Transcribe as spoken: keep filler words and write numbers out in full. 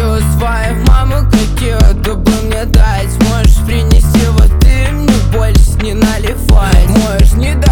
хочу свою маму какие-то бы мне дать. Можешь принести, вот ты мне больше не наливай. Можешь не